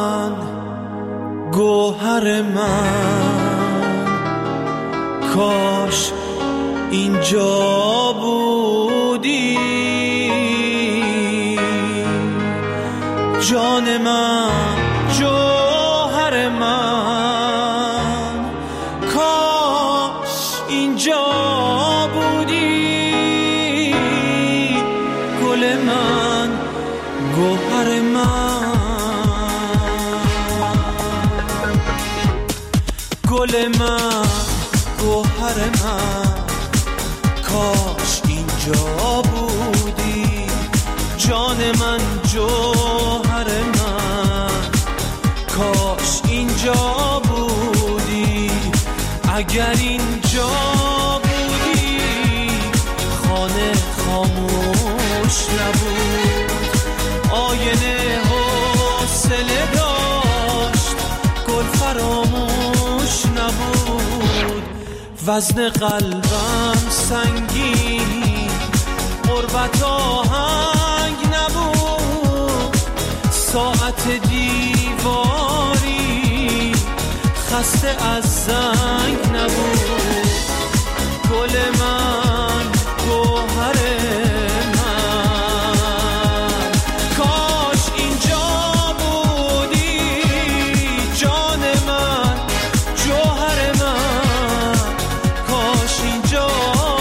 من گوهر من کاش اینجا بودی جان من جوهر من کاش اینجا بودی گل من گوهر من گل من گوهر من کاش اینجا بودی جان من جوهر من کاش اینجا بودی اگر اینجا بودی خانه خاموش نبود آینه حوصله داشت گل فراموش نبود وزن قلبم سنگین غربت آهنگ نبود ساعت دیواری خسته از زنگ نبود گل من گوهر من کاش اینجا بودی جان من جوهر من کاش اینجا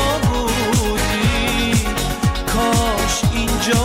بودی کاش اینجا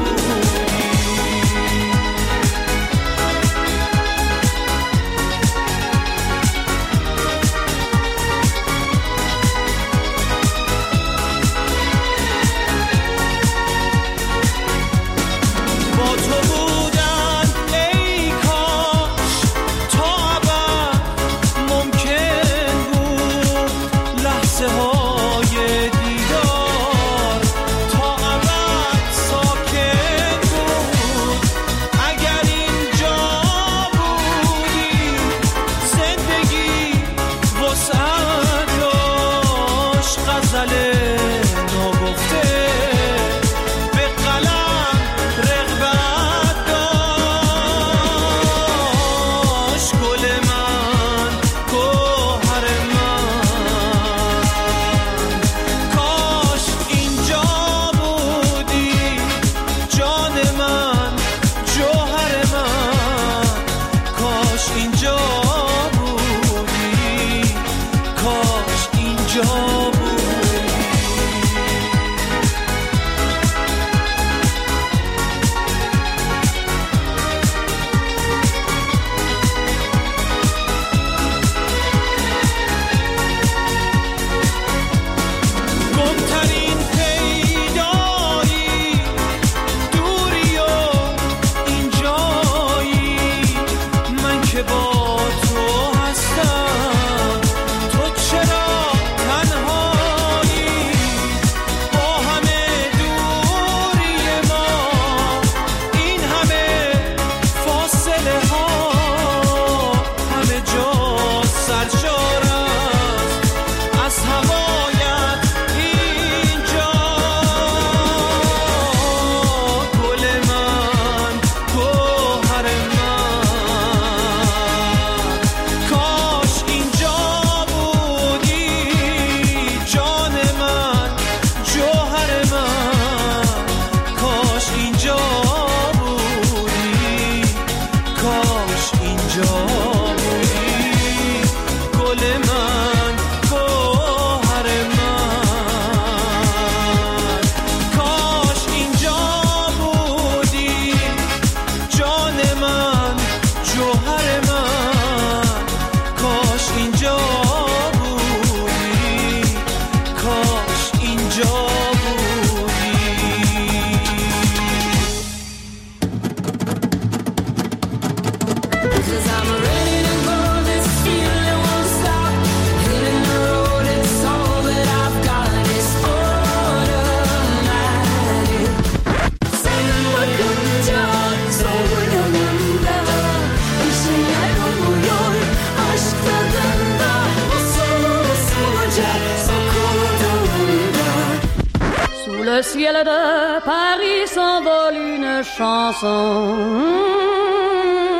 le ciel de Paris s'envole une chanson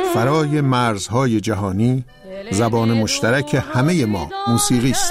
فرای مرزهای جهانی زبان مشترک همه ما موسیقی است.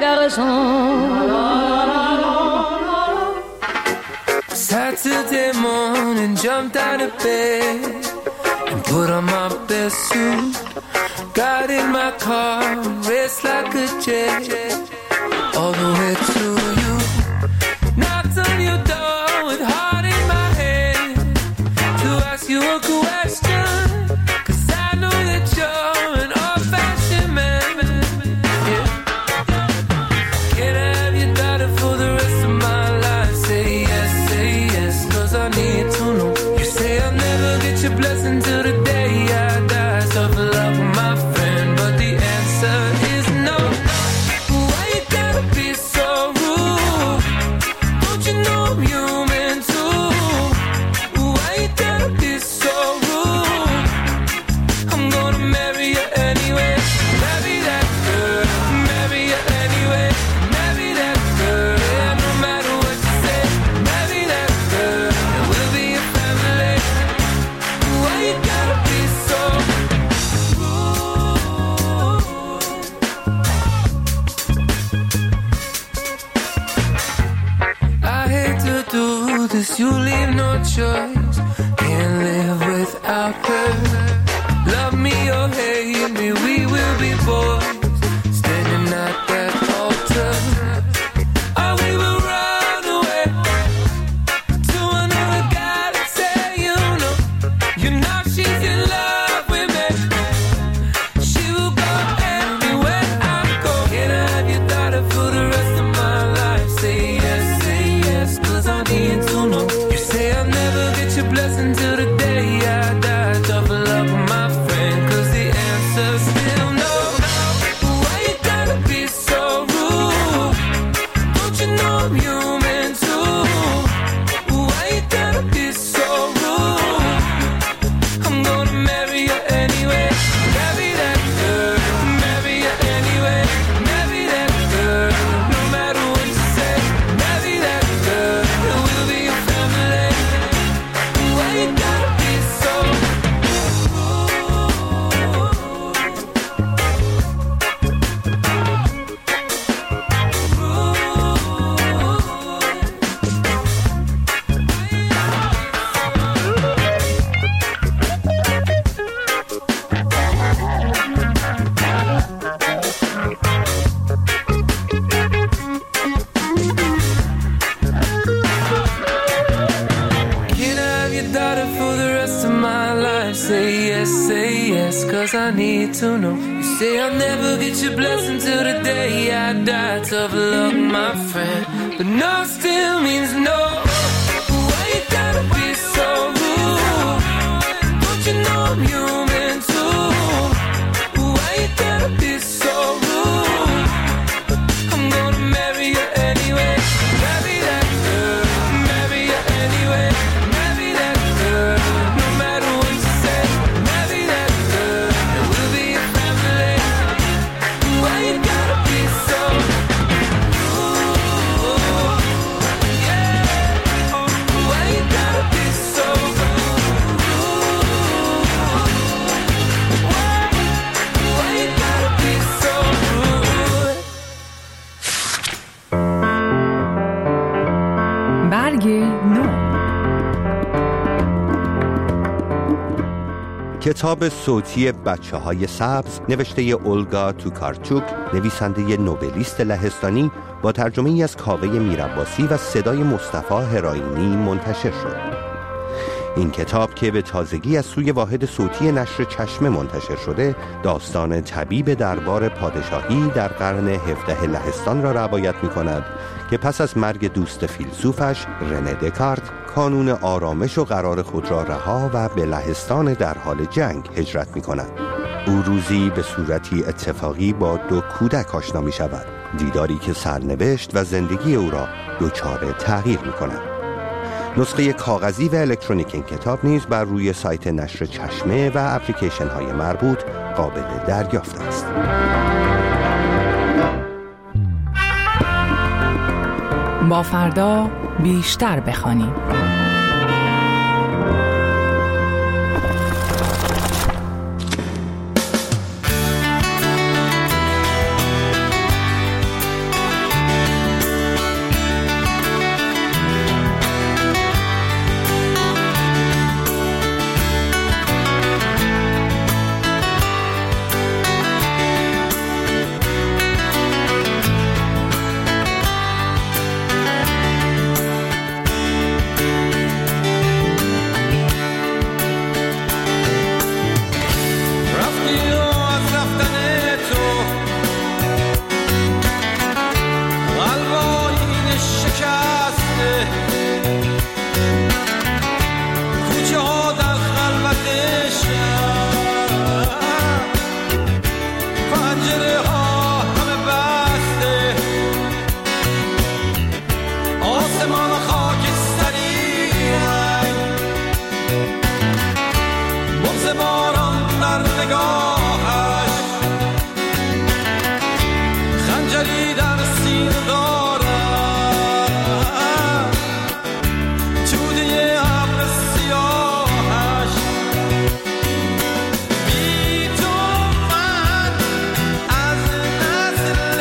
Saturday morning, jumped out of bed and put on my best suit. Got in my car, raced like a jet all the way to you. Knocked on your door with heart in my head to ask you a question, 'cause I know that you're an old-fashioned man. Yeah. Can I have your daughter for the rest of my life? Say yes, 'cause I need to know. You say I'll never get your blessing till the day I die. Tough love with my friend, but the answer is no. Why you gotta be so rude? Don't you know I'm human too? Why you gotta be so rude? I'm gonna marry you anyway. Marry that girl, marry you anyway. Marry that girl, yeah, no matter what you say. Marry that girl, and we'll be a family. Why you gotta be so rude? I hate to do this, you leave no choice. Can't live without her. Love me or hate me, we will be boys, standing at that altar. Or we will run away to another galaxy, you know she's in love with me. She will go anywhere I go. Can I have your daughter for the rest of my life? Say yes, 'cause I need to know. You say I'll never get your blessing till the day I die. Tough love with my friend, 'cause the answer's still no. Why you gotta be so rude? Don't you know I'm human too? Why you gotta be so rude? I'm gonna marry you anyway. Marry that girl, marry you anyway. Marry that girl, no matter what you say. Marry that girl, and we'll be a family. Why you gotta be so Can I have your daughter for the rest of my life? Say yes, 'cause I need to know. You say I'll never get your blessing till the day I die. Tough luck, my friend, but no still means no. Why you gotta be so rude? Don't you know I'm human too? Why you gotta be so rude? I'm gonna marry you anyway. Marry that girl, marry you anyway. Marry that girl, no matter what you say. Marry that girl, and we'll be a family. Why you gotta be so rude? Yeah. Why you gotta be so rude? Why you gotta be so rude? برگ نو. کتاب صوتی بچه‌های سبز نوشته اولگا توکارچوک، نویسنده نوبلیست لهستانی، با ترجمه‌ای از کاوه میرعباسی و صدای مصطفی هرائینی منتشر شد. این کتاب که به تازگی از سوی واحد صوتی نشر چشمه منتشر شده، داستان طبیب دربار پادشاهی در قرن 17 لهستان را روایت می‌کند که پس از مرگ دوست فیلسوفش رنه دکارت کانون آرامش و قرار خود را رها و به لهستان در حال جنگ هجرت می‌کند. او روزی به صورتی اتفاقی با 2 کودک آشنا می‌شود، دیداری که سرنوشت و زندگی او را دچار تغییر می‌کند. نسخه کاغذی و الکترونیک این کتاب نیز بر روی سایت نشر چشمه و اپلیکیشن های مربوط قابل دریافت است. با فردا بیشتر بخوانیم. در نگاهش خنجری در سینه دارد توده ابر سیاهش بی تو من از نسل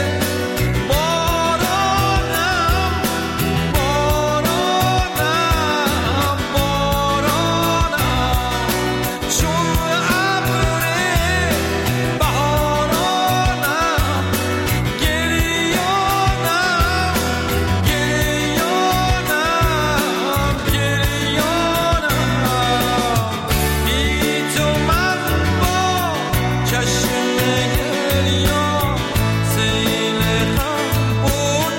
بارانم چون ابر بهارانم گریانم بی تو من با چشم گریان سیل غم بود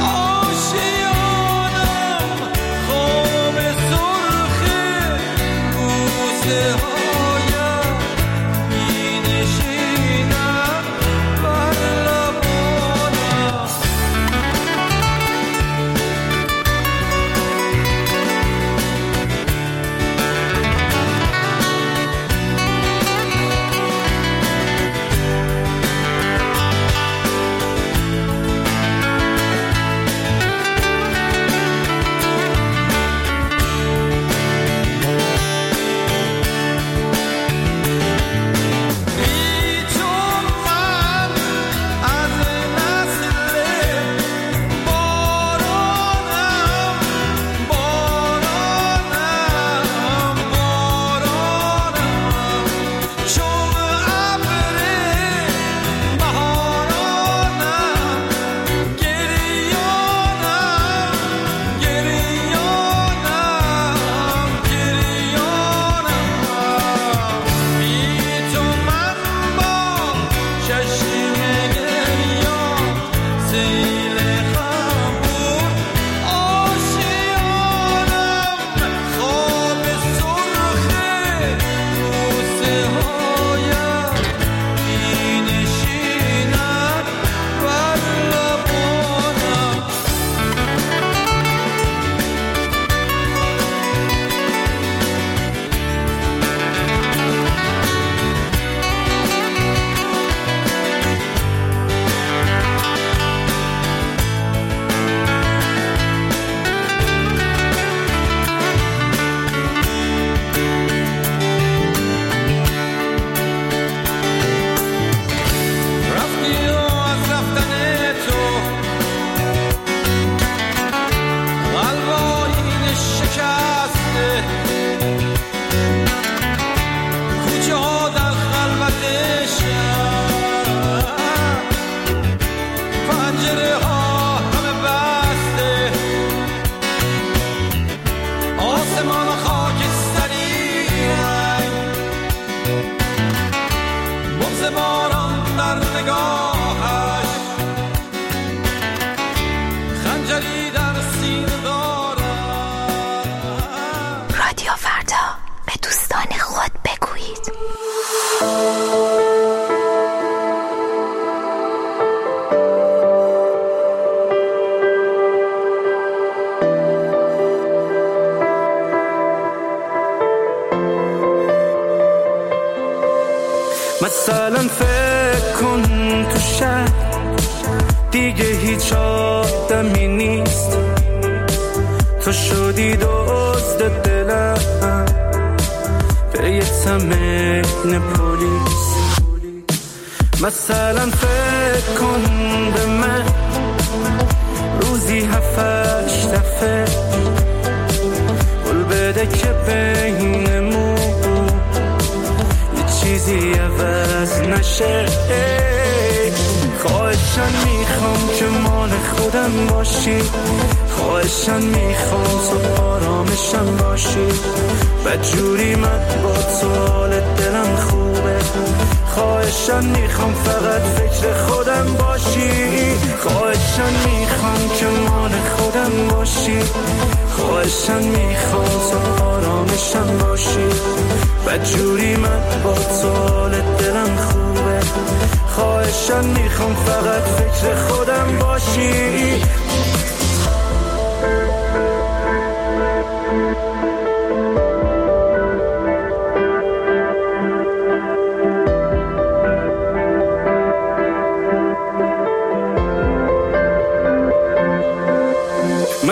آشیانم خواب سرخ بوسه هایم می نشینم بر لبانم بی تو من از نسل بارانم چون ابر بهارانم گریانم بی تو من با چشم گریان سیل غم بود آشیانم خواب سرخ بوسه هایم می نشیند بر لبانم رفتی و از رفتن تو قلب آیینه شکسته کوچه ها در خلوت شب پنجره ها همه بسته آسمان خاکستری رنگ بغض باران در نگاهش خنجری در سینه دارد رادیو فردا به دوستان خود بگویید. مثلا فکر کن تو شهر دیگه هیچ آدمی نیست تو شدی دزد دلم به یه تمرین پلیس مثلا فکر کن به من روزی 7-8 دفعه قول بده که بینمون یه چیزی عوض نشه خواهشن میخوام که مال خودم باشی خواهشن میخوام تو آرامشم باشی بدجوری من با تو حال دلم خوبه خواهشن میخوام فقط فکر خودم باشی خواهشن میخوام که مال خودم باشی خواهشن میخوام تو آرامشم باشی بدجوری من با تو حال دلم خوبه خواهشن میخوام فقط فکر خودم باشی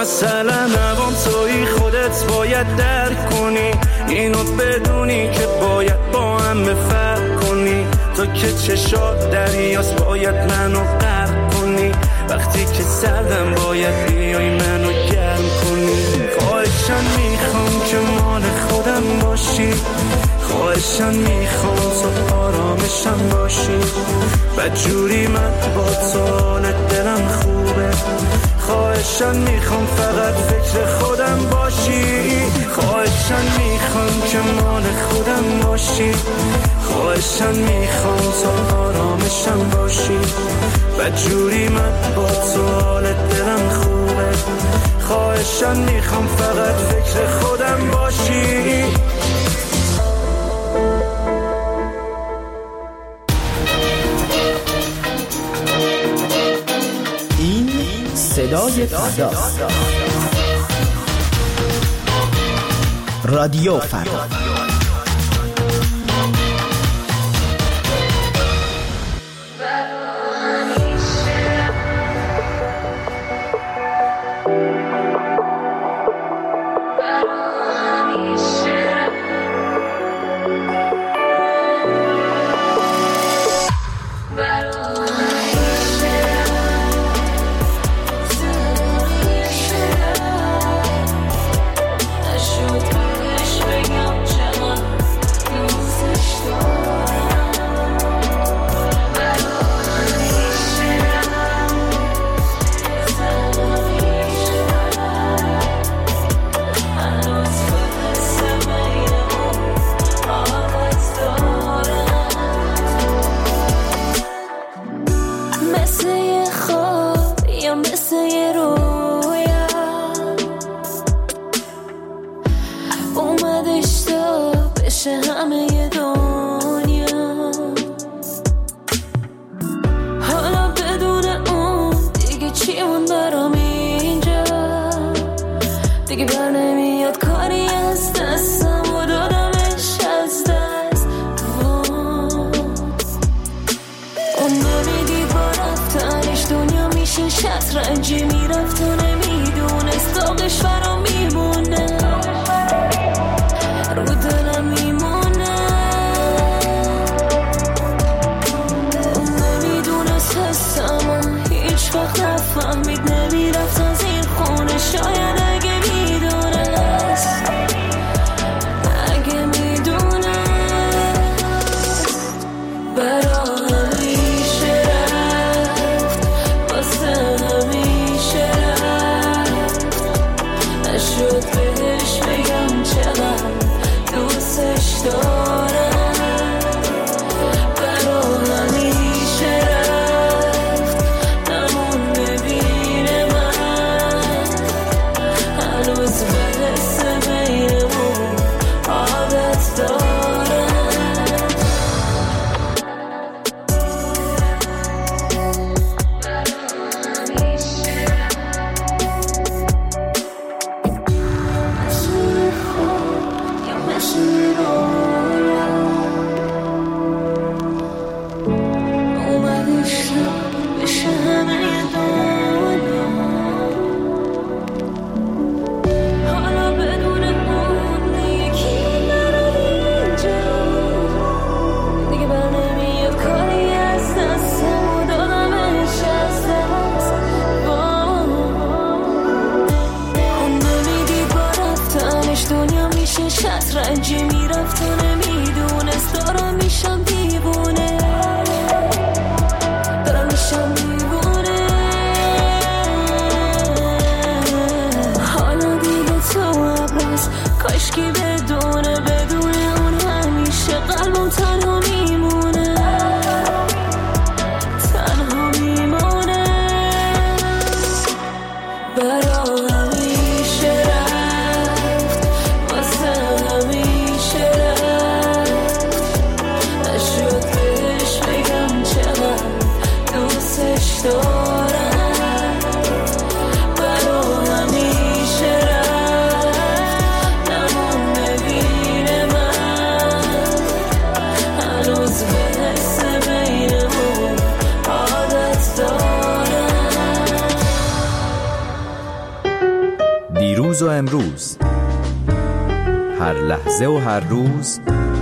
مثلا نوام توی خودت باید درک کنی، اینو بدونی که باید با هم فرق کنی. تو که چشات دریاست باید منو غرق کنی، وقتی که سردم باید بیای منو گرم کنی. خواهشم میخوام که مال خودم باشی، خواهشم میخوام تو آرامشم باشی. بدجوری من با تو حال دلم خوبه، خواهشم میخوام فقط فکر خودم باشی. خواهشم میخوام که مال خودم باشی، خواهشم میخوام تو آرامشم باشی. بدجوری من با تو حال دلم خوبه، خواهشم میخوام فقط فکر خودم باشی. این صدای فرداست. رادیو فردا. شطرنجی میرفت و نمیدونست داغش برام میمونه، رو دلم میمونه. اون نمیدونست حسم و هیچ وقت نفهمید، نمیرفت از این خونه. شاید اگه میدونست، اگه میدونست برام همیشه رفت، واسه همیشه رفت. نشد بهش بگم چقدر دوستش دارم، برام همیشه رفت. نمون ببینه من هنوز بحث بینمون عادت دارم. شطرنجی میرفت و نمیدونست دارم میشم دیوونه، دارم میشم دیوونه. حالا دیگه تو عبرست، کاشکی بدونه اون همیشه قلبم تنها میمونه، تنها میمونه. برام همیشه رفت، واسه همیشه رفت. نشد بهش بگم چقدر دوستش دارم، برام همیشه رفت. نمون امروز، هر لحظه و هر روز،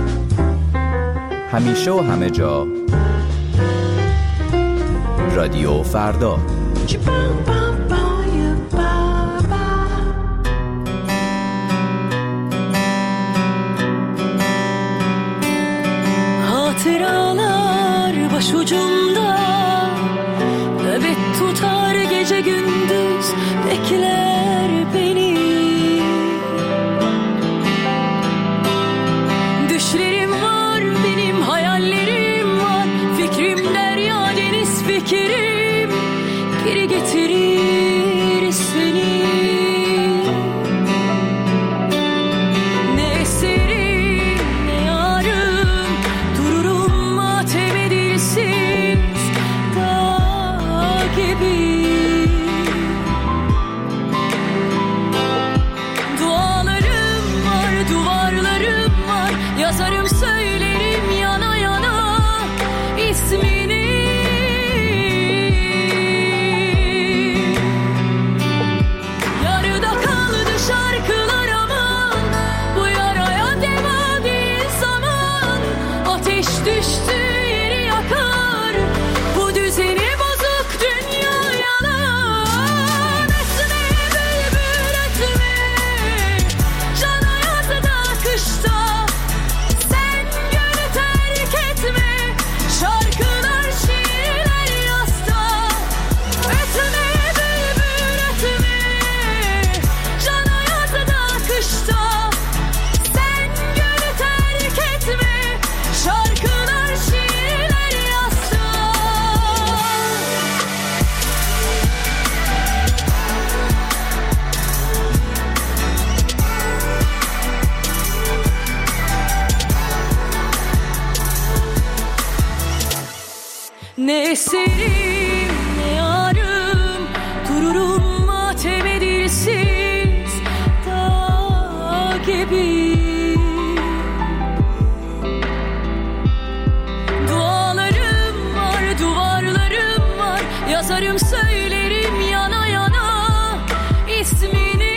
همیشه و همه جا. رادیو فردا. Hatıralar başucumda, nöbet tutar gece gündüz, bekler beni. Düşlerim var benim, hayallerim var, fikrim derya deniz fikrim, geri getirir seni. Ne eserim ne yarım, dururum matem edilsiz dağ gibi. Dualarım var, duvarlarım var, yazarım söylerim yana yana ismini. Yarıda kaldı şarkılar aman, bu yaraya deva değil zaman. Ateş düştü yeri yakar, bu düzeni bozuk dünya yalan. Etme bülbül etme, cana yazda kışta, sen gönlü terk etme, şarkılar şiirler yasta. Etme bülbül etme, cana yazda kışta, sen gönlü terk etme, şarkılar şiirler yasta. Ne eserim ne yarım, dururum matem edilsiz dağ gibi. Dualarım var, duvarlarım var, yazarım söylerim yana yana ismini.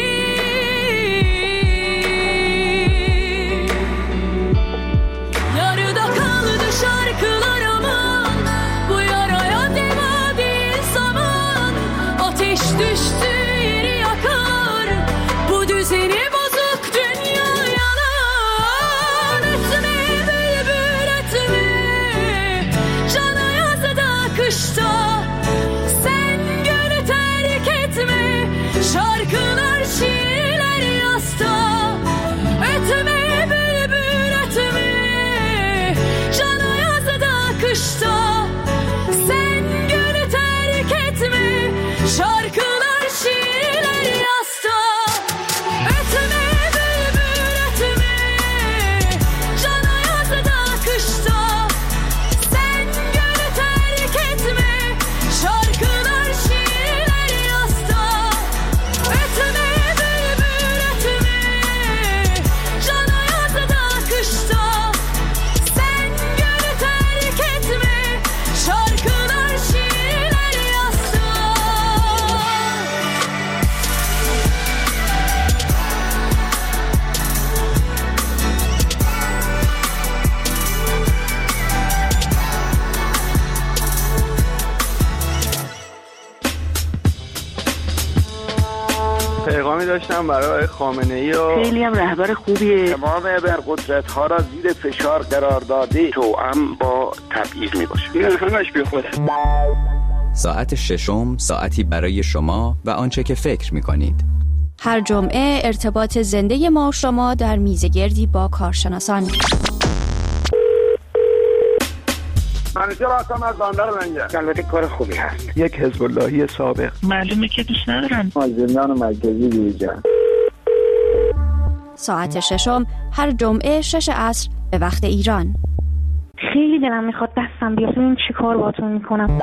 Yarıda kaldı şarkılar aman, bu yaraya deva değil zaman. Ateş düştü yeri yakar, bu düzeni bozuk dünya yalan. Etme bülbül etme, cana yazda kışta, sen gönlü terk etme, şarkılar şiirler yasta. Etme bülbül etme, cana yazda kışta, sen gönlü terk etme, şarkılar şiirler yasta. Etme bülbül etme, cana yazda kışta, sen gönlü terk etme, şarkılar şiirler yasta. Etme bülbül etme, cana yazda kışta, sen gönlü terk etme, şarkılar şiirler yasta. پیغامی داشتم برای خامنه‌ای و خیلی هم رهبر خوبیه. تمام ابرقدرت‌ها را زیر فشار قرار داده، توأم با تبعیض میباشه. این همش بیخوده. ساعت ششم، ساعتی برای شما و آنچه که فکر می‌کنید. هر جمعه ارتباط زنده ما و شما در میزگردی با کارشناسان. منیجر آسام از بندر منگه. البته کار خوبی هست. یک حزب اللهی سابق. معلومه که دوست ندارن. زندان مرکزی دیجان. ساعت ششم هر جمعه 6 عصر به وقت ایران. خیلی دلم میخواد دستم بیاد ببینم چی کار باهاتون میکنم.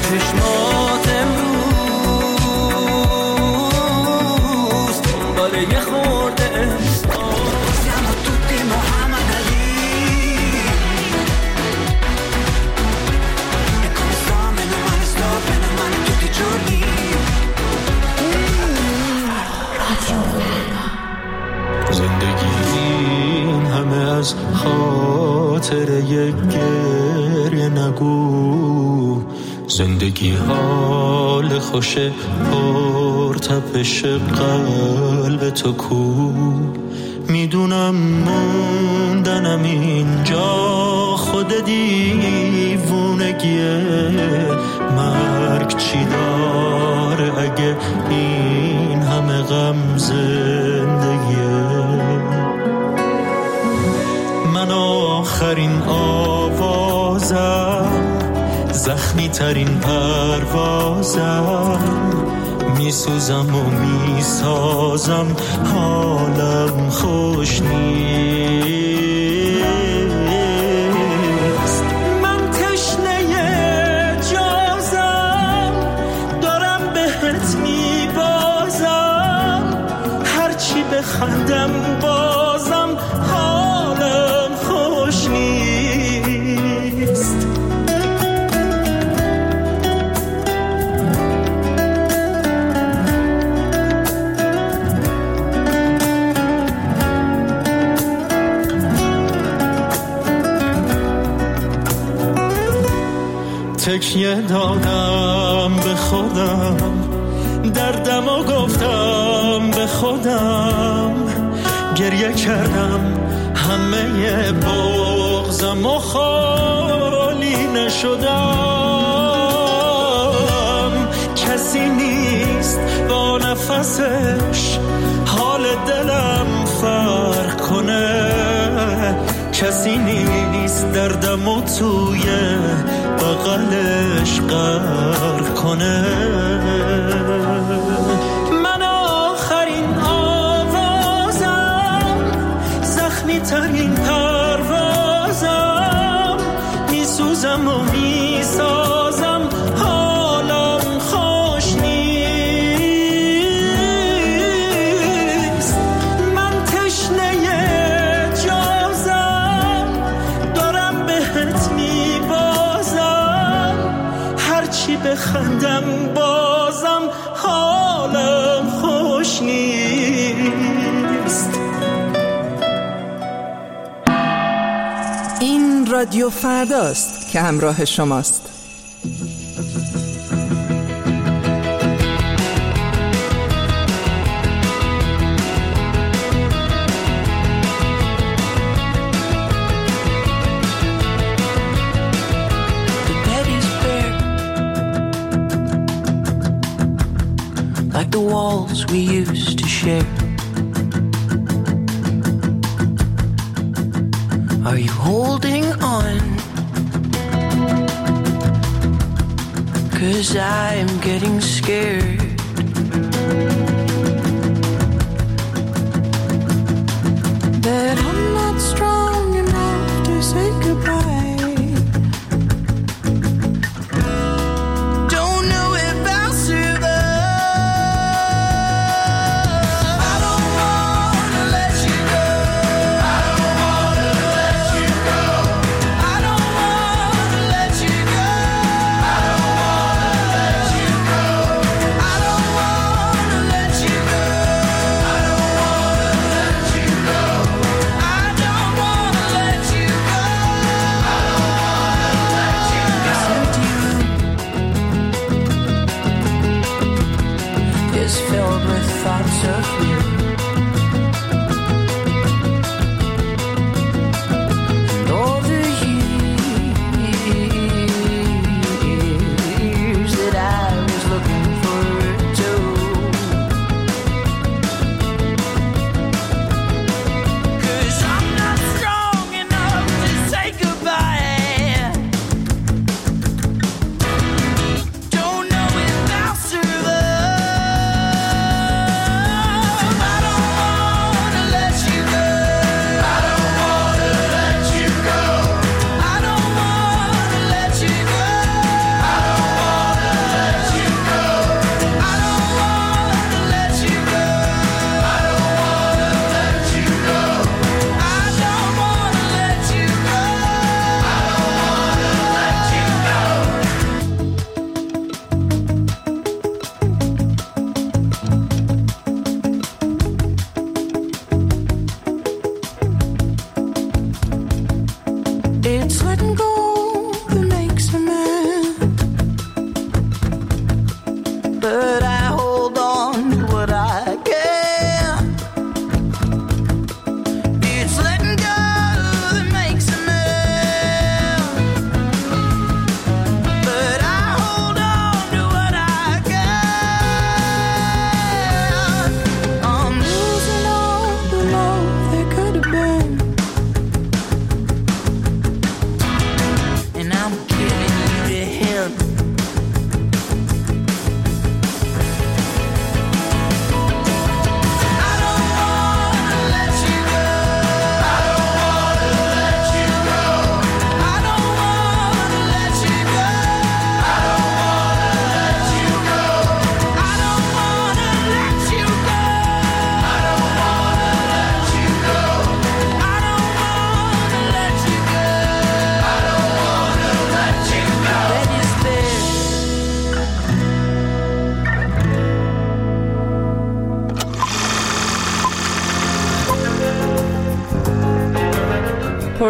چشمات امروز دنبال یه خورده siamo tutti Muhammad Ali e come sto bene male tutti i giorni زندگی این همه از خاطر یک گریه نگو زندگی حال خوش پرتپش قلب تو کو میدونم موندنم اینجا خود دیوونگیه مرگ چی داره اگه این همه غم زندگیه من آخرین آوازم زخمی ترین پروازم میسوزم و میسازم حالم خوش نیست من تشنه جازم دارم بهت میبازم هرچی بخندم بازم حالم خوش نیست تکیه دادم به خودم دردم و گفتم به خودم گریه کردم همه بغضم و خالی نشدم کسی نیست با نفسش حال دلم فرق کنه کسی نیست دردمو توی بغلش غرق کنه من آخرین آوازم زخمی ترین پروازم میسوزم و میسازم حالم خوش نیست من تشنه جازم دارم بهت میبازم هرچی بخندم بازم حالم خوش نیست این رادیو فرداست که همراه شماست. Like the walls we used to share. Are you holding on? 'Cause I'm getting scared. That I'm not strong enough to say goodbye. Don't know if I'll survive. I don't wanna let you go. I don't wanna let you go. I don't wanna let you go. I don't wanna let you go. I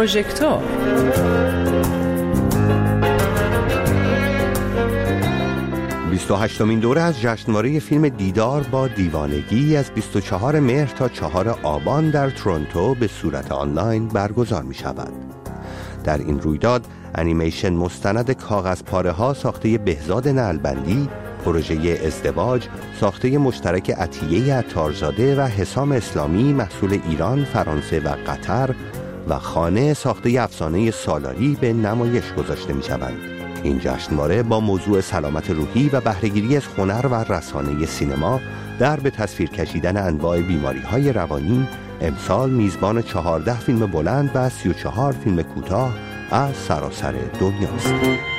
پروژکتور. هشتمین دوره از جشنواره فیلم دیدار با دیوانگی از 24 مهر تا 4 آبان در تورنتو به صورت آنلاین برگزار می شود. در این رویداد انیمیشن مستند کاغذ پاره ها ساخته بهزاد نعلبندی، پروژه ازدواج ساخته مشترک عطیه عطارزاده و حسام اسلامی محصول ایران، فرانسه و قطر و خانه ساخته افسانه سالاری به نمایش گذاشته می شوند. این جشنواره با موضوع سلامت روحی و بهره‌گیری از هنر و رسانه سینما در به تصویر کشیدن انواع بیماری‌های روانی امسال میزبان 14 فیلم بلند و 34 فیلم کوتاه از سراسر دنیاست.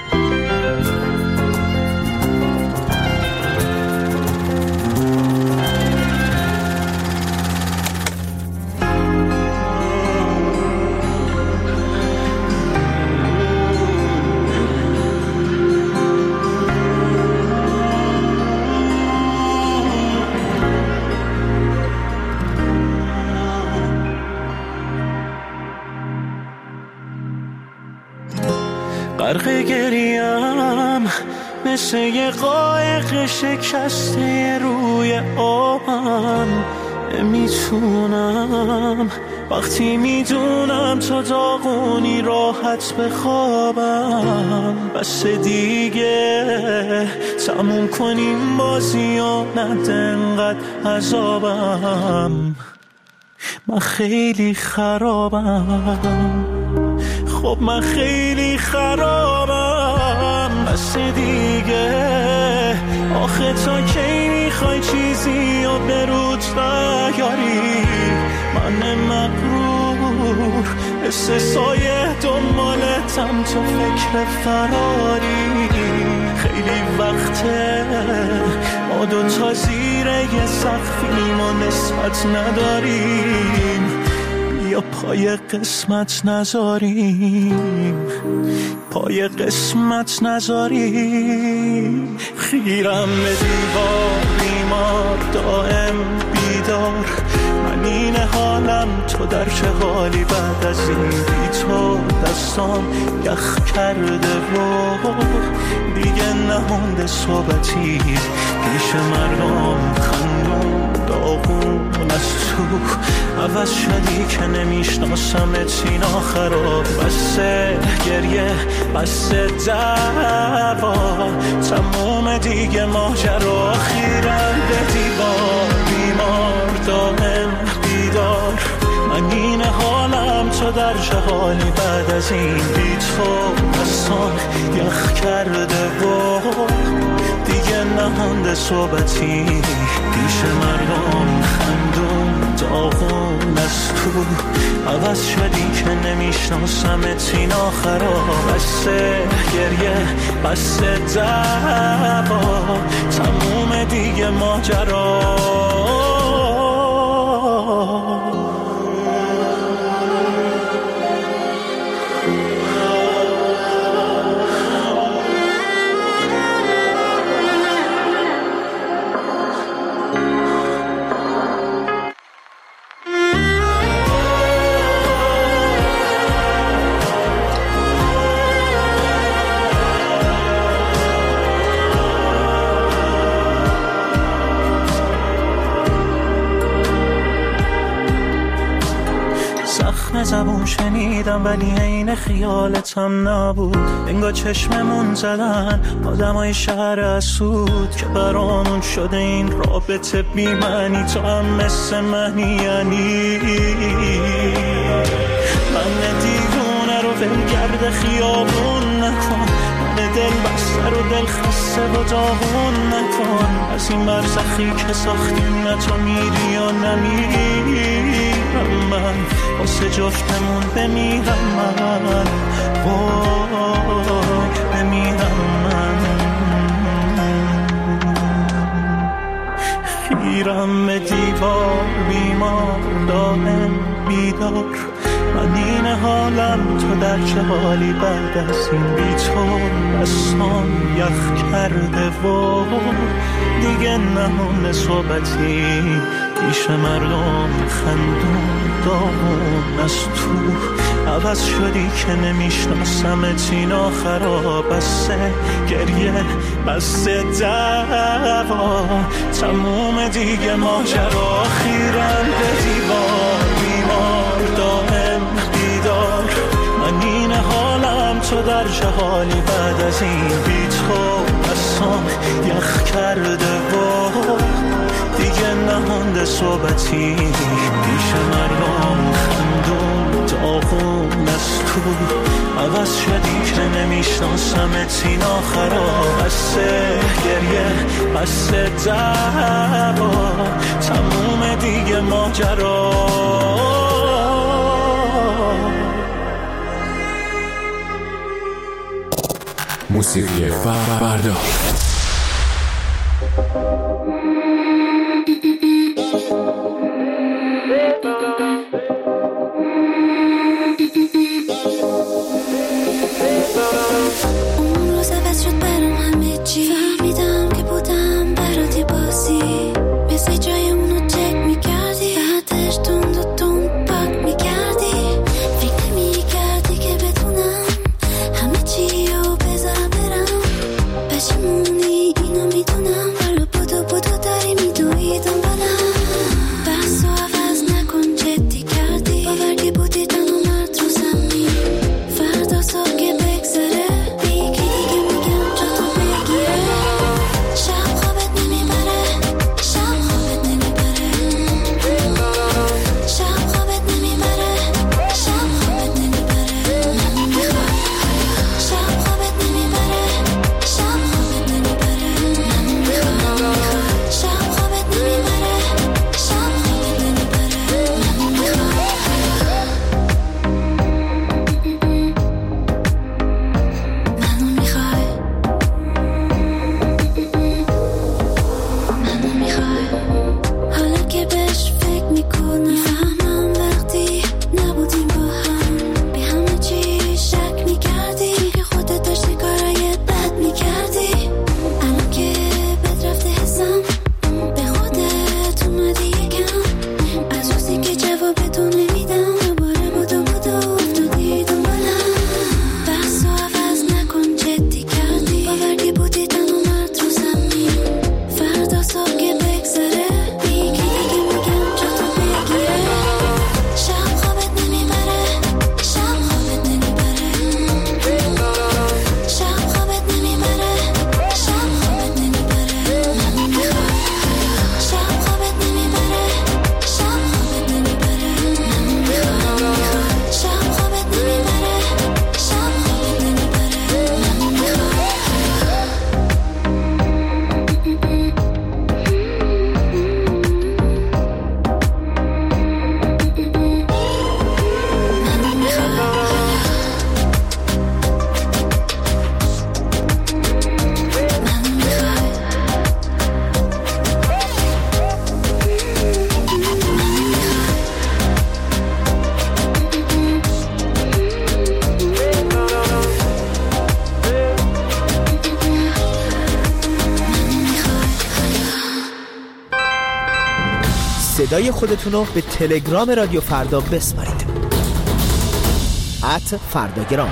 غرق گریم مثل یه قایق شکسته روی آبم، نمیتونم وقتی میدونم تا داغونی راحت بخوابم. بس دیگه تموم کنیم بازی و نده انقدر عذابم. من خیلی خرابم، خب من خیلی خرابم. بس دیگه آخه تا کی میخوای چیزی و برود نیاری؟ من مغرور مثل سایه دنبالتم تو فکر فراری. خیلی وقته ما دوتا زیر یه سقفیم و نسبت نداریم، یا پای قسمت نذاریم، پای قسمت نذاریم. خیرم به دیوار بیمار دائم بیدار، من این حالم تو در چه حالی بعد از این بی تو دستام یخ کرده و دیگه نمونده صحبتی پیش مردم خندون داغون از تو. عوض شدی که نمیشناسمت این آخرا، بسه گریه بسه دعوا تموم دیگه ماجرا. خیرم به دیوار بیمار دائم بیدار، من این حالم تو در چه حالی بعد از این بی تو دستان یخ کرده و دیگه نمونده صحبتی پیش مردم خندون داغون از تو. عوض شدی که نمیشناسمت این آخرا، بسه گریه بسه دعوا تموم دیگه ماجرا. زبون شنیدم ولی عین خیالتم نبود. انگار چشممون زدن آدمای شهر اسود که برامون شده این رابطه بی معنی. تو هم مثل منی یعنی من دیوونه رو ولگرد خیابون نکن، من دل بسته رو دل خسته و داغون نکن. از این برزخی که ساختیم نه تو میری یا نمیری، من واسه جفتمون بمیرم من، وای بمیرم من. خیرم به دیوار بیمار دائم بیدار، من این حالم تو در چه حالی بعد از این بی تو دستان یخ کرده و دیگه نمونه صحبتی پیش مردم خندون داغون از تو عوض شدی که نمیشناسمت این آخرا بسه گریه بسه دعوا تموم دیگه ماجرا خیرم به دیوار بیمار دائم بیدار من این حالم تو در جهالی بعد از این بی تو بسام یخ کرده و دیگه نمونده صحبتی پیش مردم خندون داغون از تو عوض شدی که نمیشناسمت این آخرا بسه گریه بسه دعوا تموم دیگه ماجرا موسیقی فردا اون روز عوض شد برام همه چی فهمیدم که بودم براتی بازی مثل جای اونو چک میکردی بعدش دوند و دوند پاک میکردی فکر نمیکردی که بتونم همه چی رو بذارم برم پشیمونی اینو میدونم حالا بدو داری میدوی دنبالم بحث و عوض نکن جدی کردی باور که بودی تنها مرد رو زمین فردا صبح که بگذره یکی دیگه میگم جا تو بگیره شب خوابت نمیبره شب خوابت نمیبره شب خوابت نمیبره شب خوابت نمیبره منو میخوای شب خوابت نمیبره شب خوابت نمیبره منو میخوای شب خوابت نمیبره شب خوابت نمیبره منو میخوای منو میخوای حالا که بهش فکر میکنم میفهمم وقتی نبودیم با هم به همه چی شک میکردی که خودت داشتی کارای بد میکردی الان که بد رفته حسم به خودت اومدی یکم از روزی که جوابتو نمیدم دوباره بدو افتادی دنبالم بحث و عوض نکن جدی کردی باور که بودی تنها مرد رو زمین فردا صبح که بگذره یکی دیگه میگم جا تو بگیره شب خوابت نمیبره شب خوابت نمیبره شب خوابت نمیبره شب خوابت نمیبره منو میخوای شب خوابت نمیبره شب خوابت نمیبره منو میخوای شب خوابت نمیبره شب خوابت نمیبره منو میخوای صدای خودتون رو به تلگرام رادیو فردا بسپارید @فرداگرام.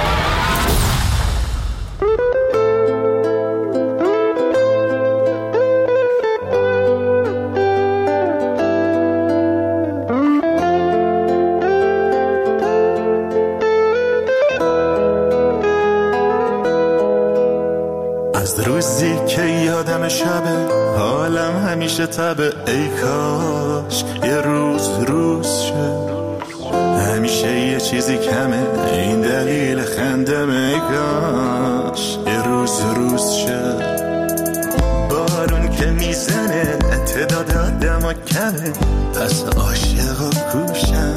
از روزی که یادم شبه حالم همیشه تبه ای کاش یه روز شه همیشه یه چیزی کمه این دلیل خندم ای کاش یه روز شه بارون که میزنه تعداد آدم کمه پس عاشقا کوشن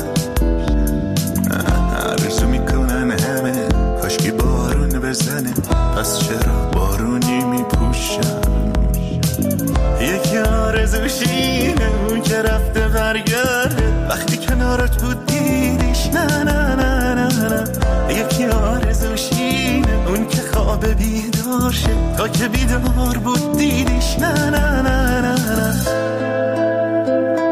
آرزو میکنن همه کاشکی بارون بزنه پس چرا بارونی میپوشن یکی آرزوشینه اون که رفته برگرده وقتی کنارت بود دیدیش نه نه نه نه نه یکی آرزوشینه اون که خواب بیدار شه تا که بیدار بود دیدیش نه نه نه نه نه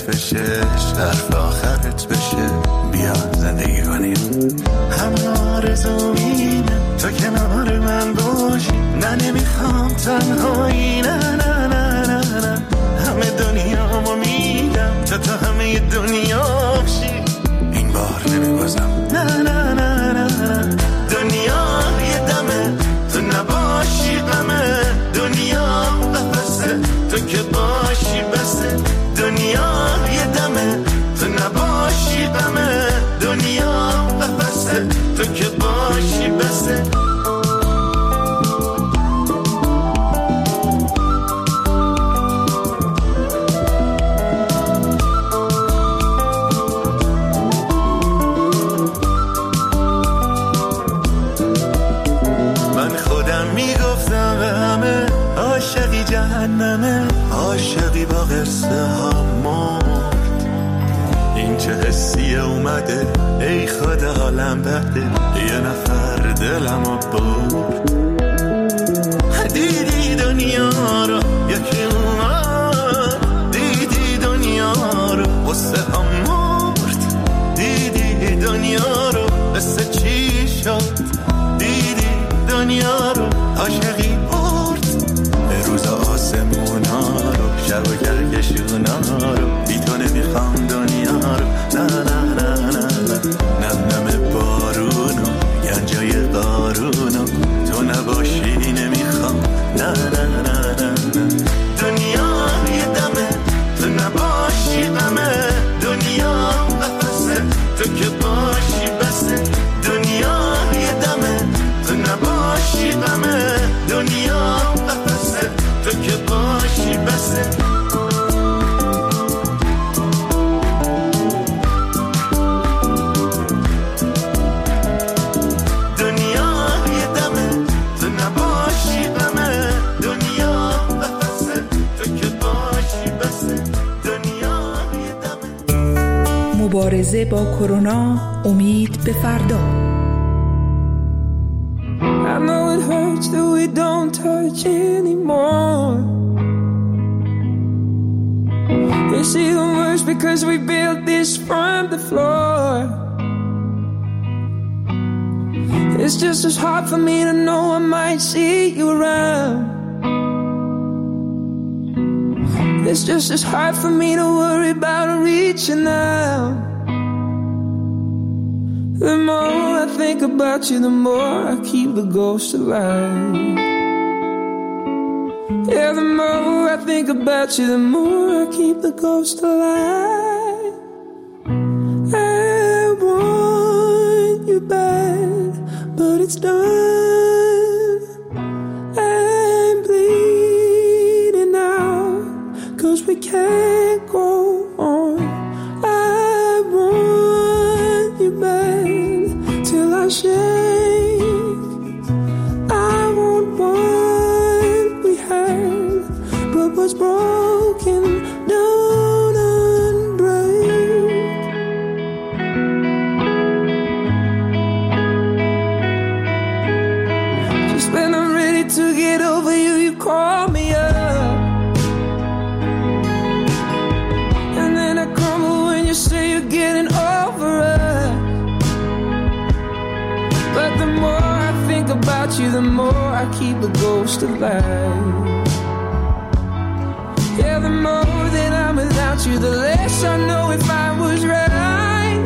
دلت بشه، حرف آخرت بشه، بیا زندگی کنیم. همه آرزو اینه تو کنار من باشی، نه نمیخوام تنهایی، نه نه نه نه نه، همه دنیامو میدم تو همه دنیا بشی، این بار نمیبازم، نه نه نه نه نه، دنیا یه دمه تو نباشی غمه، دنیا قفسه تو که باشی بسه، دنیا یه دمه تو نباشی غمه، دنیا قفسه تو که باشی بسه. عاشقی جهنمه، عاشقی با قصه ها مرد، این چه حسیه اومده ای خدا حالم بده، یه نفر دلمو برد. دیدی دنیا رو یکی اومد، دیدی دنیا رو قصه ها مرد، دیدی دنیا رو قصه چی شد، دیدی دنیا رو عاشقی روز آسمونا رو، شب و گرگشونا رو، بی تو نمیخوام دنیا رو، نه نه نه نه نه، نم نم بارونو گنجای قارونو، تو نباشی نمیخوام، نه نه نه نه نه، دنیا یه دمه تو نباشی غمه، دنیا قفسه تو که باشی بسه، دنیا یه دمه تو نباشی غمه، دنیا قفسه تو که باشی بسه. دنیا یه دمه تو نباشی غمه، دنیا قفسه تو که باشی بسه، دنیا یه دمه. مبارزه با کرونا، امید به فردا. I know it hurts that we don't touch anymore. It's even worse because we built this from the floor. It's just as hard for me to know I might see you around. It's just as hard for me to worry about reaching out. The more I think about you, the more I keep the ghost alive. Yeah, the more I think about you, the more I keep the ghost alive. I want you back, but it's done. I'm bleeding out, 'cause we can't go on. I want you back till I shake. I want what we had, but what's broken don't unbreak. Just when I'm ready to get over you, you call me up, and then I crumble when you say you're getting over us. But the more I think about you, the more I keep the ghost alive. Yeah, the more that I'm without you, the less I know if I was right.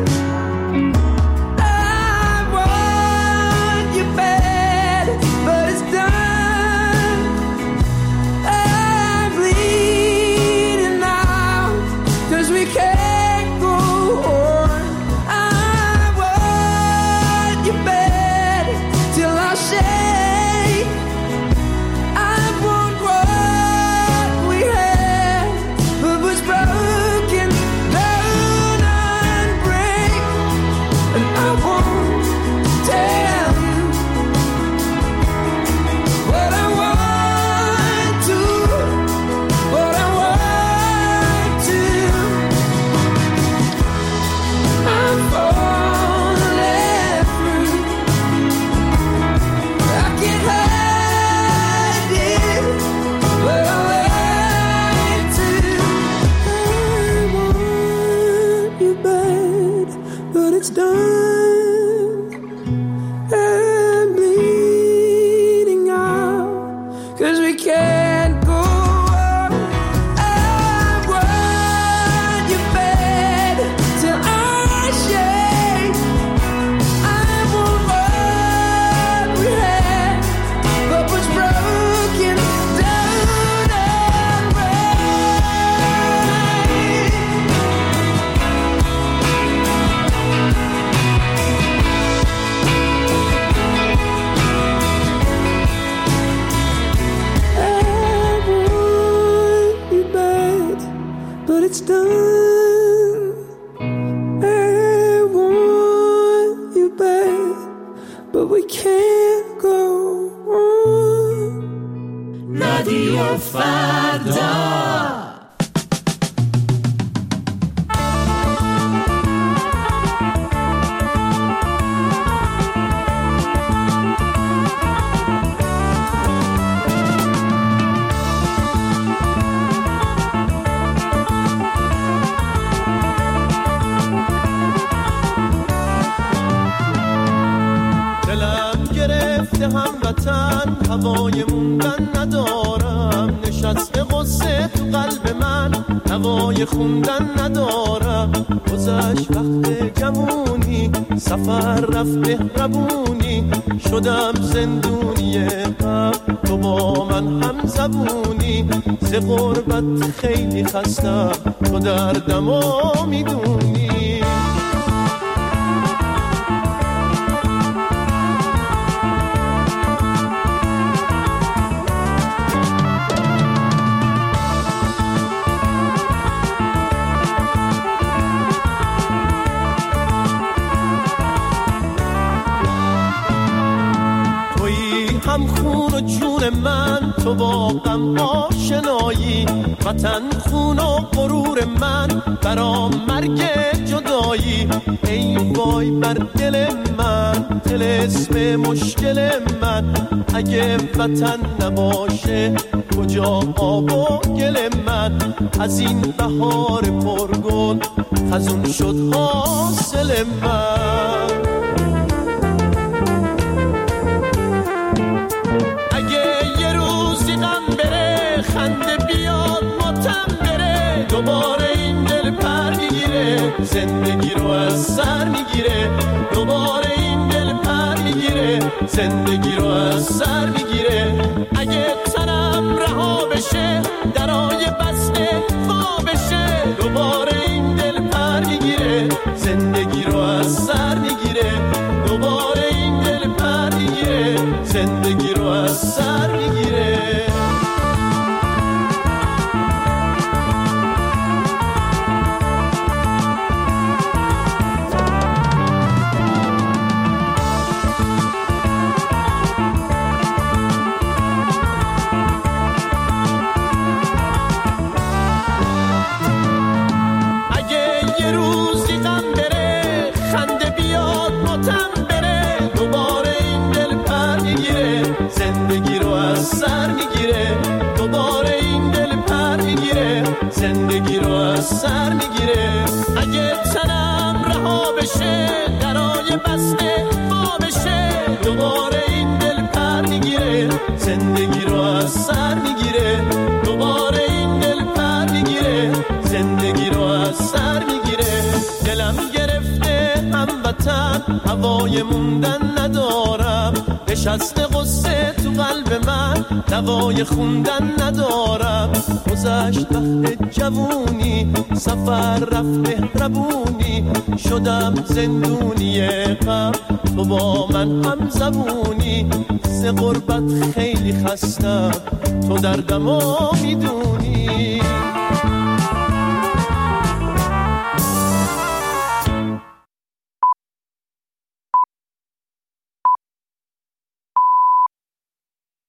I want you bad, but it's done. I'm bleeding now, 'cause we can't go on. I want you bad till I shake. I want what we had, but was broken, don't unbreak. رادیو فردا. هموطن هوای موندن ندارم، نشسته غصه تو قلب من هوای خوندن ندارم. گذشت وقت جوونی، سفر رفت مهربونی، شدم زندونی غم، تو با من هم زبونی. ز غربت خیلی خستم، تو دردمو میدونی. هم خون و جون من، تو با غم آشنایی، وطن خون و غرور من، برام مرگ جدایی. ای وای بر دل من، طلسم مشکل من، اگه وطن نباشه کجا آب و گل من. از این بهار پرگل خزون شد حاصل من. دوباره این دل پر میگیره، زندگی رو از سر میگیره. دوباره این دل پر میگیره، زندگی رو از سر میگیره. اگه تنم رها بشه، درای بسته وا بشه. دوباره این دل پر میگیره، زندگی رو از سر میگیره. دوباره این دل پر میگیره، زندگی رو از سر میگیره. زندگی رو از سر میگیره. اگه تنم رها بشه، درای بسته وا بشه. دوباره این دل پر میگیره، زندگی رو از سر میگیره. دوباره این دل پر میگیره، زندگی رو از سر میگیره. دلم گرفته هموطن، هوای موندن ندارم. نشسته غصه تو قلب من، دوای خوندن ندارم. گذشت وقت جوونی، سفر رفت مهربونی، شدم زندونی غم، تو با من هم زبونی. ز غربت خیلی خستم، تو دردمو میدونی.